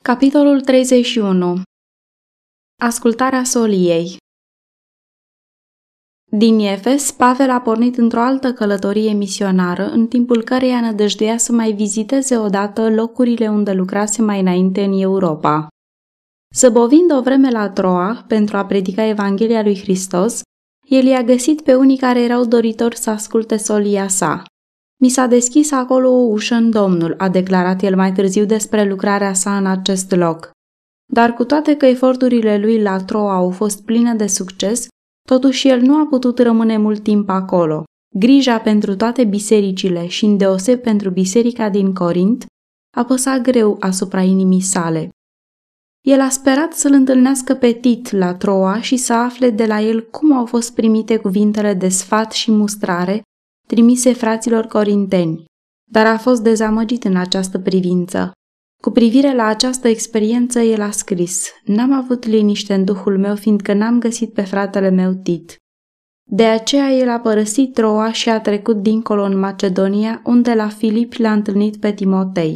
Capitolul 31. Ascultarea soliei. Din Efes, Pavel a pornit într-o altă călătorie misionară, în timpul căreia nădăjduia să mai viziteze odată locurile unde lucrase mai înainte în Europa. Zăbovind o vreme la Troa pentru a predica Evanghelia lui Hristos, el i-a găsit pe unii care erau doritori să asculte solia sa. Mi s-a deschis acolo o ușă în Domnul, a declarat el mai târziu despre lucrarea sa în acest loc. Dar cu toate că eforturile lui la Troa au fost pline de succes, totuși el nu a putut rămâne mult timp acolo. Grija pentru toate bisericile și îndeoseb pentru biserica din Corint apăsa greu asupra inimii sale. El a sperat să-l întâlnească pe Tit la Troa și să afle de la el cum au fost primite cuvintele de sfat și mustrare trimise fraților corinteni, dar a fost dezamăgit în această privință. Cu privire la această experiență, el a scris: "N-am avut liniște în duhul meu, fiindcă n-am găsit pe fratele meu Tit." De aceea el a părăsit Troa și a trecut dincolo în Macedonia, unde la Filipi l-a întâlnit pe Timotei.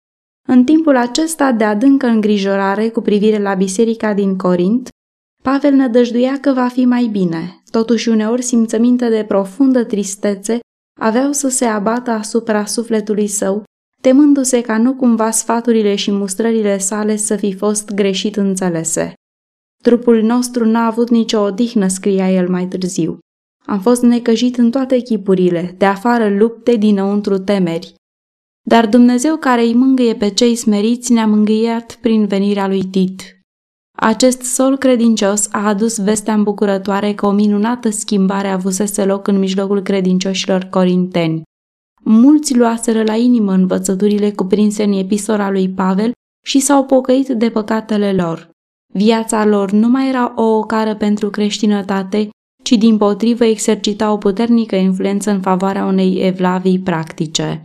În timpul acesta de adâncă îngrijorare cu privire la biserica din Corint, Pavel nădăjduia că va fi mai bine. Totuși uneori simțăminte de profundă tristețe aveau să se abată asupra sufletului său, temându-se ca nu cumva sfaturile și mustrările sale să fi fost greșit înțelese. Trupul nostru n-a avut nicio odihnă, scria el mai târziu. Am fost necăjit în toate chipurile, de afară lupte, dinăuntru temeri. Dar Dumnezeu care îi mângâie pe cei smeriți ne-a mângâiat prin venirea lui Tit. Acest sol credincios a adus vestea îmbucurătoare că o minunată schimbare avusese loc în mijlocul credincioșilor corinteni. Mulți luaseră la inimă învățăturile cuprinse în epistola lui Pavel și s-au pocăit de păcatele lor. Viața lor nu mai era o ocară pentru creștinătate, ci dimpotrivă exercita o puternică influență în favoarea unei evlavii practice.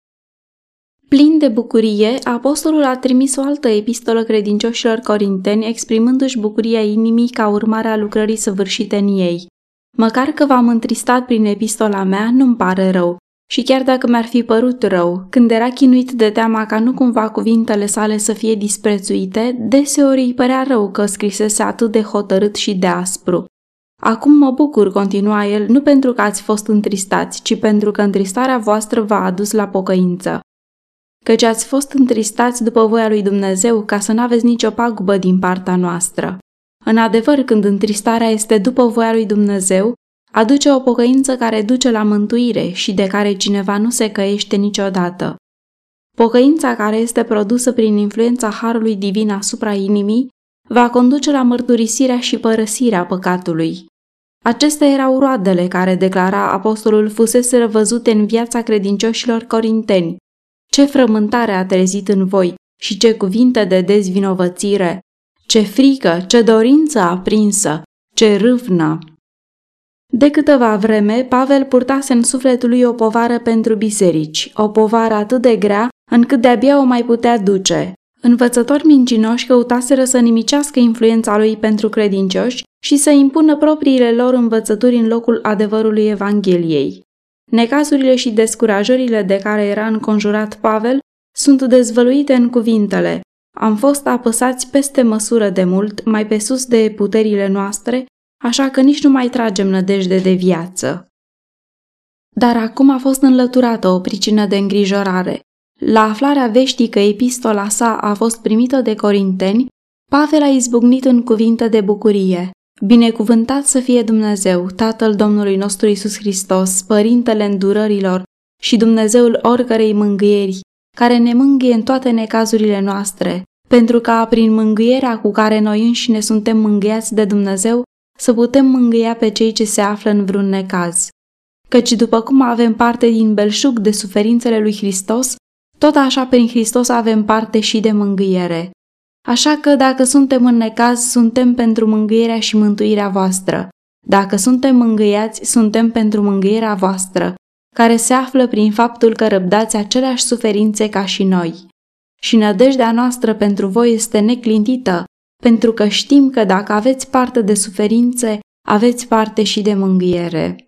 Plin de bucurie, apostolul a trimis o altă epistolă credincioșilor corinteni, exprimându-și bucuria inimii ca urmare a lucrării săvârșite în ei. Măcar că v-am întristat prin epistola mea, nu-mi pare rău. Și chiar dacă mi-ar fi părut rău, când era chinuit de teama ca nu cumva cuvintele sale să fie disprețuite, deseori îi părea rău că scrisese atât de hotărât și de aspru. Acum mă bucur, continua el, nu pentru că ați fost întristați, ci pentru că întristarea voastră v-a adus la pocăință. Căci ați fost întristați după voia lui Dumnezeu ca să n-aveți nicio pagubă din partea noastră. În adevăr, când întristarea este după voia lui Dumnezeu, aduce o pocăință care duce la mântuire și de care cineva nu se căiește niciodată. Pocăința care este produsă prin influența Harului Divin asupra inimii va conduce la mărturisirea și părăsirea păcatului. Acestea erau roadele care, declara apostolul, fuseseră văzute în viața credincioșilor corinteni. Ce frământare a trezit în voi și ce cuvinte de dezvinovățire, ce frică, ce dorință aprinsă, ce râvnă! De câteva vreme, Pavel purtase în sufletul lui o povară pentru biserici, o povară atât de grea încât de-abia o mai putea duce. Învățători mincinoși căutaseră să nimicească influența lui pentru credincioși și să impună propriile lor învățături în locul adevărului Evangheliei. Necazurile și descurajările de care era înconjurat Pavel sunt dezvăluite în cuvintele: "Am fost apăsați peste măsură de mult, mai pe sus de puterile noastre, așa că nici nu mai tragem nădejde de viață." Dar acum a fost înlăturată o pricină de îngrijorare. La aflarea veștii că epistola sa a fost primită de corinteni, Pavel a izbucnit în cuvinte de bucurie. Binecuvântat să fie Dumnezeu, Tatăl Domnului nostru Iisus Hristos, Părintele îndurărilor și Dumnezeul oricărei mângâieri, care ne mângâie în toate necazurile noastre, pentru ca prin mângâierea cu care noi înșine suntem mângâiați de Dumnezeu, să putem mângâia pe cei ce se află în vreun necaz. Căci după cum avem parte din belșug de suferințele lui Hristos, tot așa prin Hristos avem parte și de mângâiere. Așa că dacă suntem în necaz, suntem pentru mângâierea și mântuirea voastră. Dacă suntem mângâiați, suntem pentru mângâierea voastră, care se află prin faptul că răbdați aceleași suferințe ca și noi. Și nădejdea noastră pentru voi este neclintită, pentru că știm că dacă aveți parte de suferințe, aveți parte și de mângâiere.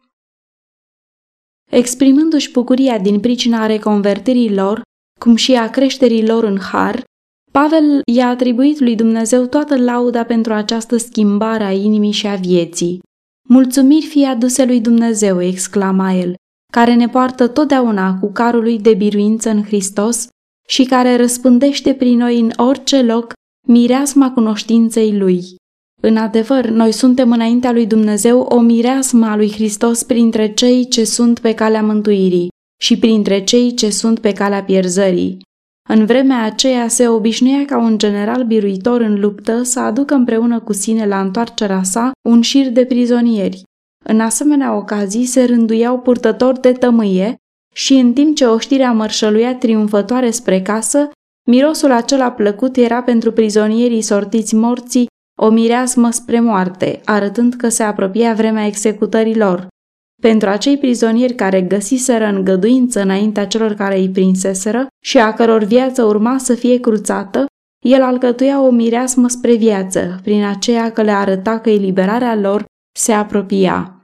Exprimându-și bucuria din pricina reconvertirii lor, cum și a creșterii lor în har, Pavel i-a atribuit lui Dumnezeu toată lauda pentru această schimbare a inimii și a vieții. Mulțumiri fie aduse lui Dumnezeu, exclama el, care ne poartă totdeauna cu carul lui de biruință în Hristos și care răspândește prin noi în orice loc mireasma cunoștinței lui. În adevăr, noi suntem înaintea lui Dumnezeu o mireasmă a lui Hristos printre cei ce sunt pe calea mântuirii și printre cei ce sunt pe calea pierzării. În vremea aceea se obișnuia ca un general biruitor în luptă să aducă împreună cu sine la întoarcerea sa un șir de prizonieri. În asemenea ocazii se rânduiau purtători de tămâie și în timp ce oștirea mărșăluia triumfătoare spre casă, mirosul acela plăcut era pentru prizonierii sortiți morții o mireasmă spre moarte, arătând că se apropia vremea executării lor. Pentru acei prizonieri care găsiseră îngăduință înaintea celor care îi prinseseră și a căror viață urma să fie cruțată, el alcătuia o mireasmă spre viață, prin aceea că le arăta că eliberarea lor se apropia.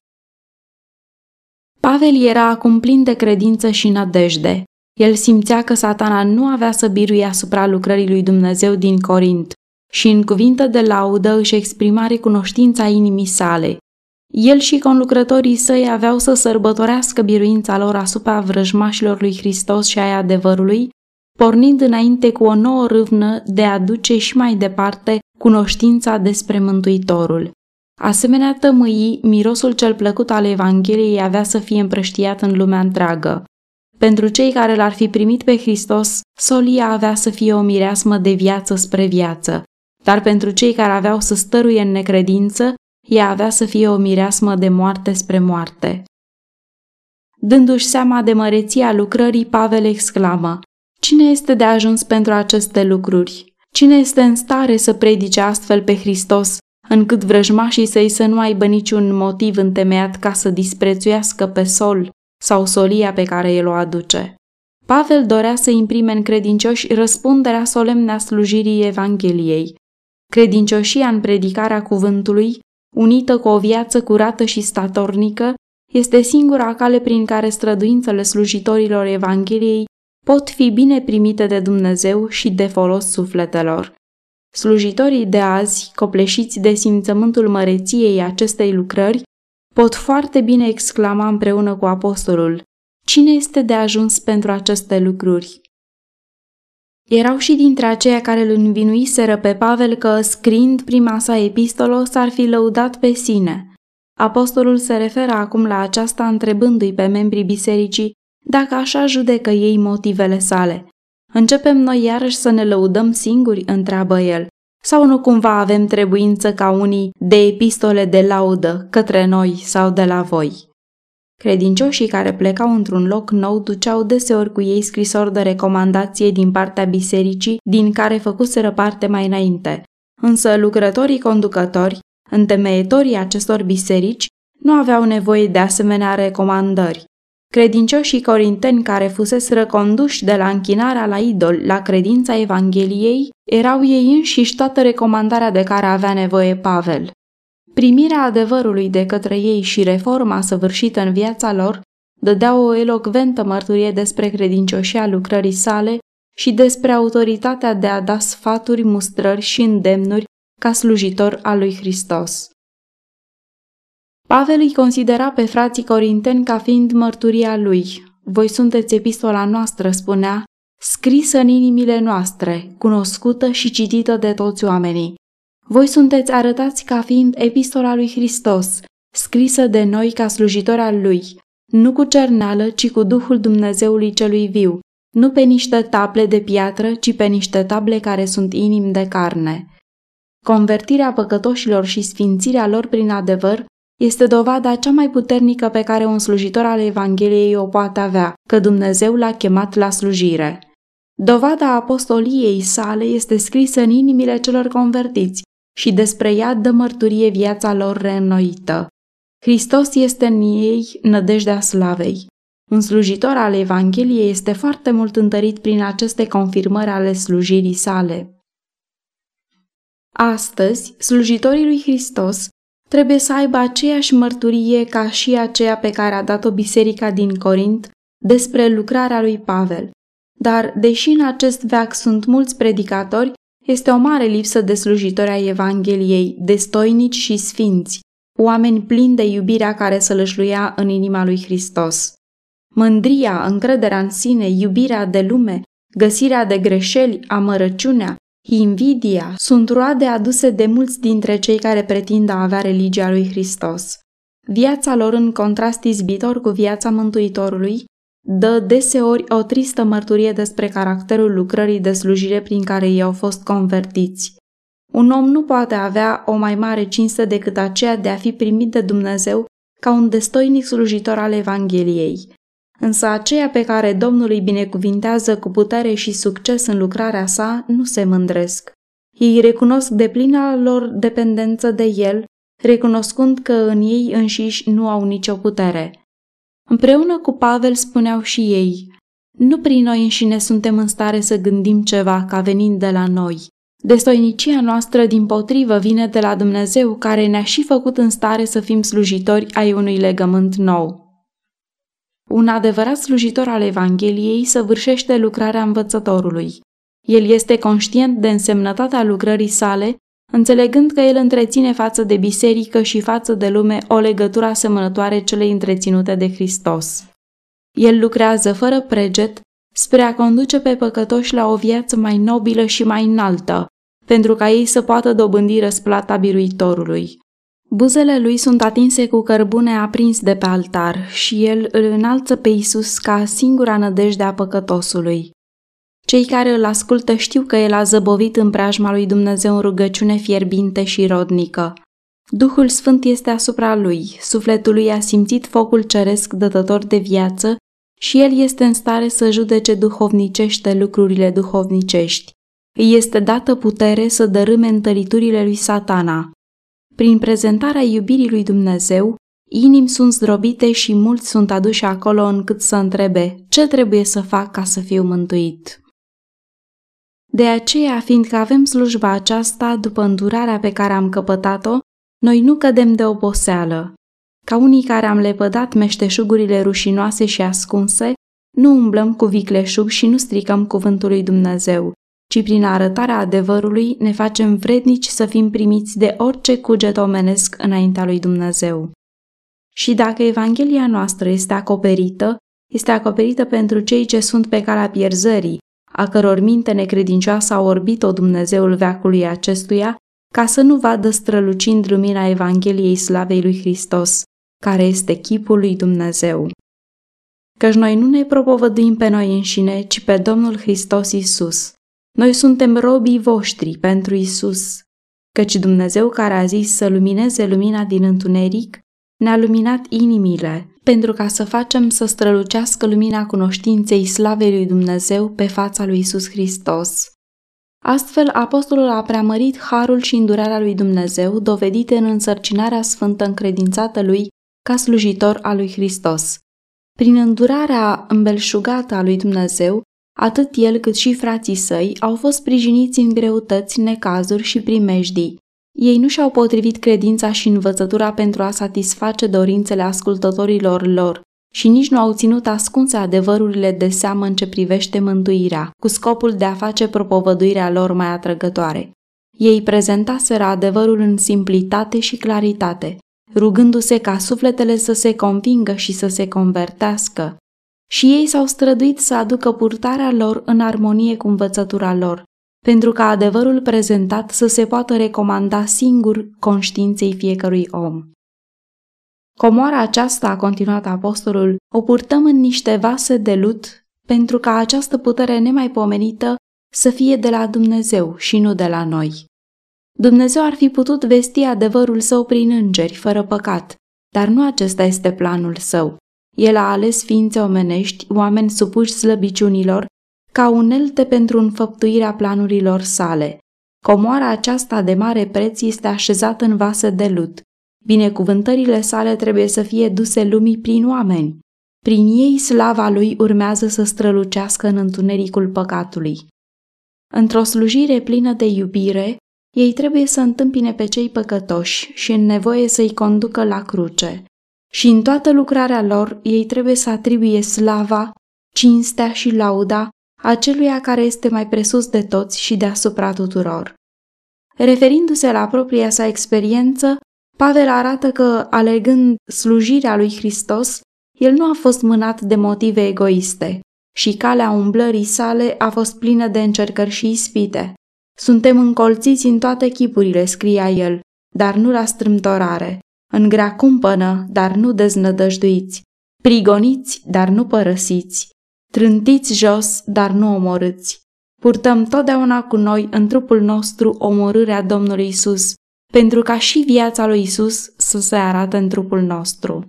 Pavel era acum plin de credință și nădejde. El simțea că Satana nu avea să biruie asupra lucrării lui Dumnezeu din Corint și în cuvinte de laudă își exprima recunoștința inimii sale. El și conlucrătorii săi aveau să sărbătorească biruința lor asupra vrăjmașilor lui Hristos și ai adevărului, pornind înainte cu o nouă râvnă de a duce și mai departe cunoștința despre Mântuitorul. Asemenea tămâii, mirosul cel plăcut al Evangheliei avea să fie împrăștiat în lumea întreagă. Pentru cei care l-ar fi primit pe Hristos, solia avea să fie o mireasmă de viață spre viață, dar pentru cei care aveau să stăruie în necredință, ea avea să fie o mireasmă de moarte spre moarte. Dându-și seama de măreția lucrării, Pavel exclamă: Cine este de ajuns pentru aceste lucruri? Cine este în stare să predice astfel pe Hristos, încât vrăjmașii săi să nu aibă niciun motiv întemeiat ca să disprețuiască pe sol sau solia pe care el o aduce? Pavel dorea să imprime în credincioși răspunderea solemnă a slujirii Evangheliei. Credincioșia în predicarea cuvântului, unită cu o viață curată și statornică, este singura cale prin care străduințele slujitorilor Evangheliei pot fi bine primite de Dumnezeu și de folos sufletelor. Slujitorii de azi, copleșiți de simțământul măreției acestei lucrări, pot foarte bine exclama împreună cu apostolul: Cine este de ajuns pentru aceste lucruri? Erau și dintre aceia care îl învinuiseră pe Pavel că, scriind prima sa epistolă, s-ar fi lăudat pe sine. Apostolul se referă acum la aceasta întrebându-i pe membrii bisericii dacă așa judecă ei motivele sale. Începem noi iarăși să ne lăudăm singuri, întreabă el, sau nu cumva avem trebuință ca unii de epistole de laudă către noi sau de la voi? Credincioșii care plecau într-un loc nou duceau deseori cu ei scrisori de recomandație din partea bisericii din care făcuseră parte mai înainte, însă lucrătorii conducători, întemeietorii acestor biserici, nu aveau nevoie de asemenea recomandări. Credincioșii corinteni care fuseseră conduși de la închinarea la idol la credința Evangheliei erau ei înșiși toată recomandarea de care avea nevoie Pavel. Primirea adevărului de către ei și reforma săvârșită în viața lor dădeau o elocventă mărturie despre credincioșia lucrării sale și despre autoritatea de a da sfaturi, mustrări și îndemnuri ca slujitor al lui Hristos. Pavel îi considera pe frații corinteni ca fiind mărturia lui. Voi sunteți epistola noastră, spunea, scrisă în inimile noastre, cunoscută și citită de toți oamenii. Voi sunteți arătați ca fiind epistola lui Hristos, scrisă de noi ca slujitori al lui, nu cu cerneală, ci cu Duhul Dumnezeului celui viu, nu pe niște table de piatră, ci pe niște table care sunt inimi de carne. Convertirea păcătoșilor și sfințirea lor prin adevăr este dovada cea mai puternică pe care un slujitor al Evangheliei o poate avea, că Dumnezeu l-a chemat la slujire. Dovada apostoliei sale este scrisă în inimile celor convertiți și despre ea dă mărturie viața lor reînnoită. Hristos este în ei nădejdea slavei. Un slujitor al Evangheliei este foarte mult întărit prin aceste confirmări ale slujirii sale. Astăzi, slujitorii lui Hristos trebuie să aibă aceeași mărturie ca și aceea pe care a dat-o biserica din Corint despre lucrarea lui Pavel. Dar, deși în acest veac sunt mulți predicatori, Este o mare lipsă de slujitori ai Evangheliei, destoinici și sfinți, oameni plini de iubirea care sălășluia în inima lui Hristos. Mândria, încrederea în sine, iubirea de lume, găsirea de greșeli, amărăciunea, invidia sunt roade aduse de mulți dintre cei care pretind a avea religia lui Hristos. Viața lor, în contrast izbitor cu viața Mântuitorului, dă deseori o tristă mărturie despre caracterul lucrării de slujire prin care ei au fost convertiți. Un om nu poate avea o mai mare cinste decât aceea de a fi primit de Dumnezeu ca un destoinic slujitor al Evangheliei. Însă aceia pe care Domnul îi binecuvintează cu putere și succes în lucrarea sa nu se mândresc. Ei recunosc deplina lor dependență de El, recunoscând că în ei înșiși nu au nicio putere. Împreună cu Pavel spuneau și ei: nu prin noi înșine suntem în stare să gândim ceva ca venind de la noi. Destoinicia noastră dimpotrivă vine de la Dumnezeu, care ne-a și făcut în stare să fim slujitori ai unui legământ nou. Un adevărat slujitor al Evangheliei săvârșește lucrarea învățătorului. El este conștient de însemnătatea lucrării sale, înțelegând că el întreține față de biserică și față de lume o legătură asemănătoare celei întreținute de Hristos. El lucrează fără preget spre a conduce pe păcătoși la o viață mai nobilă și mai înaltă, pentru ca ei să poată dobândi răsplata biruitorului. Buzele lui sunt atinse cu cărbune aprins de pe altar și el îl înalță pe Iisus ca singura nădejde a păcătosului. Cei care îl ascultă știu că el a zăbovit în preajma lui Dumnezeu în rugăciune fierbinte și rodnică. Duhul Sfânt este asupra lui, sufletul lui a simțit focul ceresc dătător de viață și el este în stare să judece duhovnicește lucrurile duhovnicești. Îi este dată putere să dărâme întăriturile lui Satana. Prin prezentarea iubirii lui Dumnezeu, inimi sunt zdrobite și mulți sunt aduși acolo încât să întrebe: ce trebuie să fac ca să fiu mântuit? De aceea, fiindcă avem slujba aceasta după îndurarea pe care am căpătat-o, noi nu cădem de oboseală. Ca unii care am lepădat meșteșugurile rușinoase și ascunse, nu umblăm cu vicleșug și nu stricăm cuvântul lui Dumnezeu, ci prin arătarea adevărului ne facem vrednici să fim primiți de orice cuget omenesc înaintea lui Dumnezeu. Și dacă Evanghelia noastră este acoperită pentru cei ce sunt pe calea pierzării, a căror minte necredincioasă a orbit-o Dumnezeul veacului acestuia, ca să nu vadă strălucind lumina Evangheliei slavei lui Hristos, care este chipul lui Dumnezeu. Căci noi nu ne propovăduim pe noi înșine, ci pe Domnul Hristos Iisus. Noi suntem robii voștri pentru Iisus, căci Dumnezeu care a zis să lumineze lumina din întuneric, ne-a luminat inimile, pentru ca să facem să strălucească lumina cunoștinței slavei lui Dumnezeu pe fața lui Iisus Hristos. Astfel, apostolul a preamărit harul și îndurarea lui Dumnezeu, dovedite în însărcinarea sfântă încredințată lui ca slujitor al lui Hristos. Prin îndurarea îmbelșugată a lui Dumnezeu, atât el cât și frații săi au fost sprijiniți în greutăți, necazuri și primejdii. Ei nu și-au potrivit credința și învățătura pentru a satisface dorințele ascultătorilor lor și nici nu au ținut ascunse adevărurile de seamă în ce privește mântuirea, cu scopul de a face propovăduirea lor mai atrăgătoare. Ei prezentaseră adevărul în simplitate și claritate, rugându-se ca sufletele să se convingă și să se convertească. Și ei s-au străduit să aducă purtarea lor în armonie cu învățătura lor, pentru ca adevărul prezentat să se poată recomanda singur conștiinței fiecărui om. Comoara aceasta, a continuat apostolul, o purtăm în niște vase de lut, pentru ca această putere nemaipomenită să fie de la Dumnezeu și nu de la noi. Dumnezeu ar fi putut vesti adevărul său prin îngeri, fără păcat, dar nu acesta este planul său. El a ales ființe omenești, oameni supuși slăbiciunilor, ca unelte pentru înfăptuirea planurilor sale. Comoara aceasta de mare preț este așezată în vase de lut. Binecuvântările sale trebuie să fie duse lumii prin oameni. Prin ei slava lui urmează să strălucească în întunericul păcatului. Într-o slujire plină de iubire, ei trebuie să întâmpine pe cei păcătoși și în nevoie să-i conducă la cruce. Și în toată lucrarea lor, ei trebuie să atribuie slava, cinstea și lauda aceluia care este mai presus de toți și deasupra tuturor. Referindu-se la propria sa experiență, Pavel arată că, alegând slujirea lui Hristos, el nu a fost mânat de motive egoiste și calea umblării sale a fost plină de încercări și ispite. Suntem încolțiți în toate chipurile, scria el, dar nu la strâmtorare, în grea cumpănă, dar nu deznădăjduiți, prigoniți, dar nu părăsiți, trântiți jos, dar nu omorâți. Purtăm totdeauna cu noi în trupul nostru omorârea Domnului Isus, pentru ca și viața lui Isus să se arate în trupul nostru.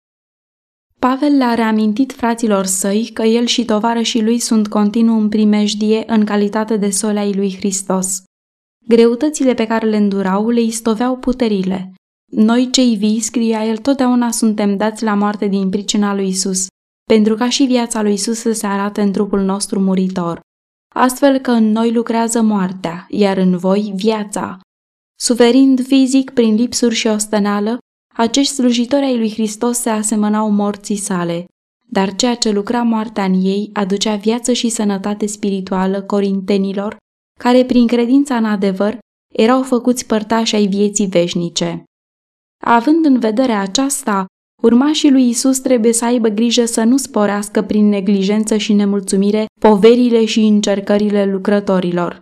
Pavel le-a reamintit fraților săi că el și tovarășii lui sunt continuu în primejdie în calitate de soli ai lui Hristos. Greutățile pe care le îndurau le istoveau puterile. Noi cei vii, scria el, totdeauna suntem dați la moarte din pricina lui Isus, pentru ca și viața lui Isus să se arate în trupul nostru muritor. Astfel că în noi lucrează moartea, iar în voi viața. Suferind fizic prin lipsuri și osteneală, acești slujitori ai lui Hristos se asemănau morții sale, dar ceea ce lucra moartea în ei aducea viață și sănătate spirituală corintenilor, care prin credința în adevăr erau făcuți părtași ai vieții veșnice. Având în vedere aceasta, urmașii lui Isus trebuie să aibă grijă să nu sporească prin neglijență și nemulțumire poverile și încercările lucrătorilor.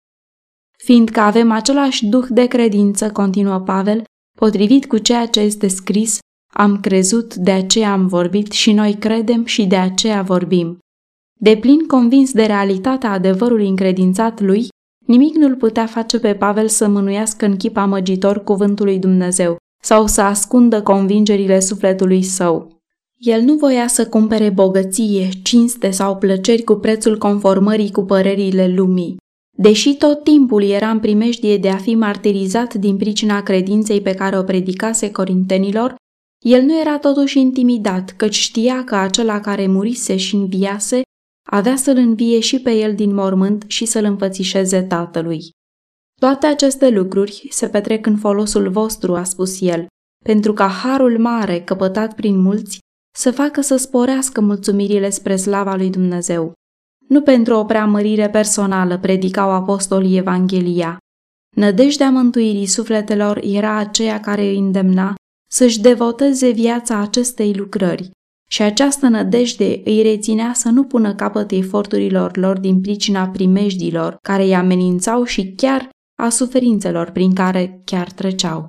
Fiindcă avem același duh de credință, continuă Pavel, potrivit cu ceea ce este scris, am crezut, de aceea am vorbit și noi credem și de aceea vorbim. Deplin convins de realitatea adevărului încredințat lui, nimic nu-l putea face pe Pavel să mânuiască în chip amăgitor cuvântul lui Dumnezeu sau să ascundă convingerile sufletului său. El nu voia să cumpere bogăție, cinste sau plăceri cu prețul conformării cu părerile lumii. Deși tot timpul era în primejdie de a fi martirizat din pricina credinței pe care o predicase corintenilor, el nu era totuși intimidat, căci știa că acela care murise și înviase avea să-l învie și pe el din mormânt și să-l înfățișeze Tatălui. Toate aceste lucruri se petrec în folosul vostru, a spus el, pentru ca harul mare căpătat prin mulți să facă să sporească mulțumirile spre slava lui Dumnezeu. Nu pentru o preamărire personală predicau apostolii Evanghelia. Nădejdea mântuirii sufletelor era aceea care îi îndemna să-și devoteze viața acestei lucrări și această nădejde îi reținea să nu pună capăt eforturilor lor din pricina primejdilor care îi amenințau și chiar a suferințelor prin care chiar treceau.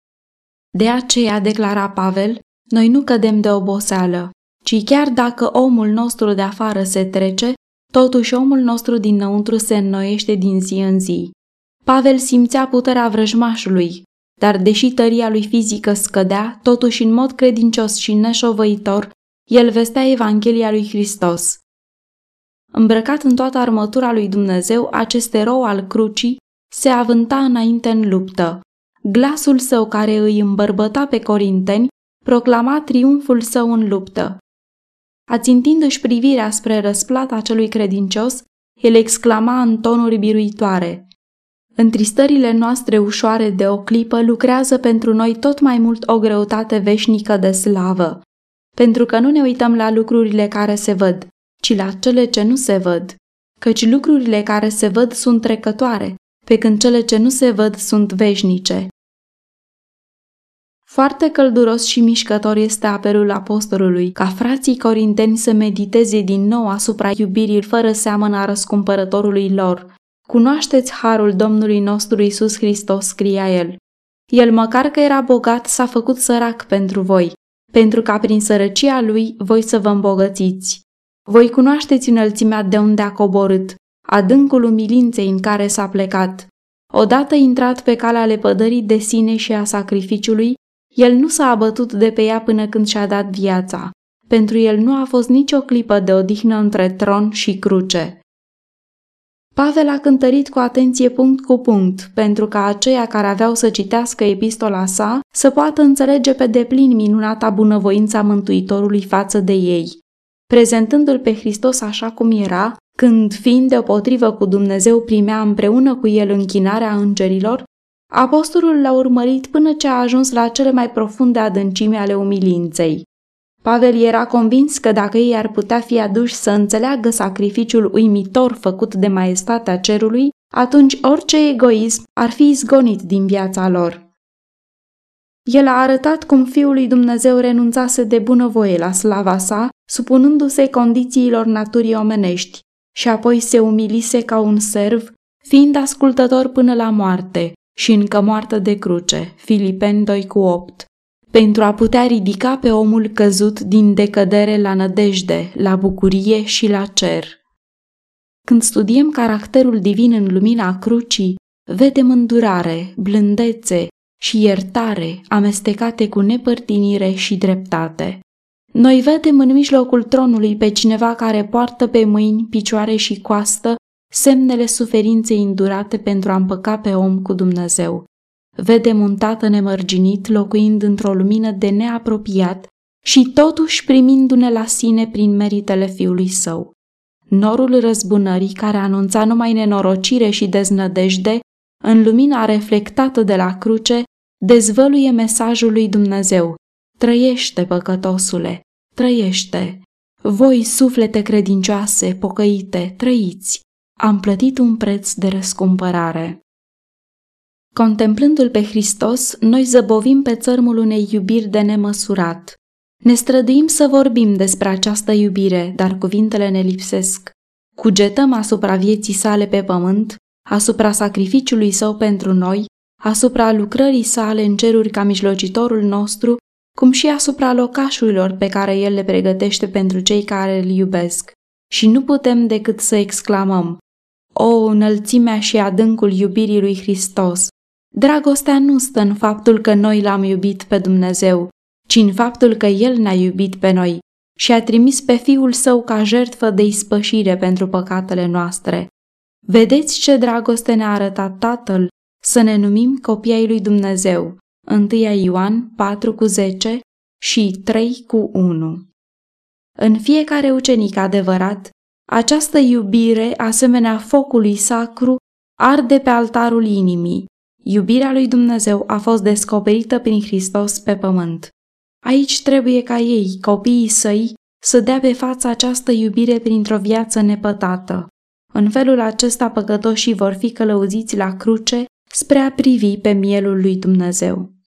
De aceea, declara Pavel, noi nu cădem de oboseală, ci chiar dacă omul nostru de afară se trece, totuși omul nostru dinăuntru se înnoiește din zi în zi. Pavel simțea puterea vrăjmașului, dar deși tăria lui fizică scădea, totuși în mod credincios și neșovăitor, el vestea Evanghelia lui Hristos. Îmbrăcat în toată armătura lui Dumnezeu, acest erou al crucii se avânta înainte în luptă. Glasul său care îi îmbărbăta pe corinteni proclama triumful său în luptă. Ațintindu-și privirea spre răsplata celui credincios, el exclama în tonuri biruitoare: întristările noastre ușoare de o clipă lucrează pentru noi tot mai mult o greutate veșnică de slavă, pentru că nu ne uităm la lucrurile care se văd, ci la cele ce nu se văd, căci lucrurile care se văd sunt trecătoare, pe când cele ce nu se văd sunt veșnice. Foarte călduros și mișcător este apelul apostolului ca frații corinteni să mediteze din nou asupra iubirii fără seamănă a răscumpărătorului lor. Cunoașteți harul Domnului nostru Iisus Hristos, scria el. El, măcar că era bogat, s-a făcut sărac pentru voi, pentru ca prin sărăcia lui voi să vă îmbogățiți. Voi cunoașteți înălțimea de unde a coborât, adâncul umilinței în care s-a plecat. Odată intrat pe calea lepădării de sine și a sacrificiului, el nu s-a abătut de pe ea până când și-a dat viața. Pentru el nu a fost nicio clipă de odihnă între tron și cruce. Pavel a cântărit cu atenție punct cu punct, pentru ca aceia care aveau să citească epistola sa să poată înțelege pe deplin minunata bunăvoința Mântuitorului față de ei. Prezentându-l pe Hristos așa cum era, când, fiind deopotrivă cu Dumnezeu, primea împreună cu el închinarea îngerilor, apostolul l-a urmărit până ce a ajuns la cele mai profunde adâncimi ale umilinței. Pavel era convins că dacă ei ar putea fi aduși să înțeleagă sacrificiul uimitor făcut de maestatea cerului, atunci orice egoism ar fi izgonit din viața lor. El a arătat cum Fiul lui Dumnezeu renunțase de bunăvoie la slava sa, supunându-se condițiilor naturii omenești, și apoi se umilise ca un serv, fiind ascultător până la moarte și încă moartă de cruce, Filipeni 2:8, pentru a putea ridica pe omul căzut din decădere la nădejde, la bucurie și la cer. Când studiem caracterul divin în lumina crucii, vedem îndurare, blândețe și iertare amestecate cu nepărtinire și dreptate. Noi vedem în mijlocul tronului pe cineva care poartă pe mâini, picioare și coastă semnele suferinței îndurate pentru a împăca pe om cu Dumnezeu. Vedem un tată nemărginit locuind într-o lumină de neapropiat și totuși primindu-ne la sine prin meritele Fiului Său. Norul răzbunării, care anunța numai nenorocire și deznădejde, în lumina reflectată de la cruce, dezvăluie mesajul lui Dumnezeu: trăiește, păcătosule, trăiește! Voi, suflete credincioase, pocăite, trăiți! Am plătit un preț de răscumpărare. Contemplându-L pe Hristos, noi zăbovim pe țărmul unei iubiri de nemăsurat. Ne străduim să vorbim despre această iubire, dar cuvintele ne lipsesc. Cugetăm asupra vieții sale pe pământ, asupra sacrificiului său pentru noi, asupra lucrării sale în ceruri ca mijlocitorul nostru, cum și asupra locașurilor pe care el le pregătește pentru cei care îl iubesc. Și nu putem decât să exclamăm: o, înălțimea și adâncul iubirii lui Hristos! Dragostea nu stă în faptul că noi l-am iubit pe Dumnezeu, ci în faptul că El ne-a iubit pe noi și a trimis pe Fiul Său ca jertfă de ispășire pentru păcatele noastre. Vedeți ce dragoste ne-a arătat Tatăl, să ne numim copii ai lui Dumnezeu. 1 Ioan 4:10 și 3:1. În fiecare ucenic adevărat, această iubire, asemenea focului sacru, arde pe altarul inimii. Iubirea lui Dumnezeu a fost descoperită prin Hristos pe pământ. Aici trebuie ca ei, copiii săi, să dea pe față această iubire printr-o viață nepătată. În felul acesta păcătoșii vor fi călăuziți la cruce spre a privi pe mielul lui Dumnezeu.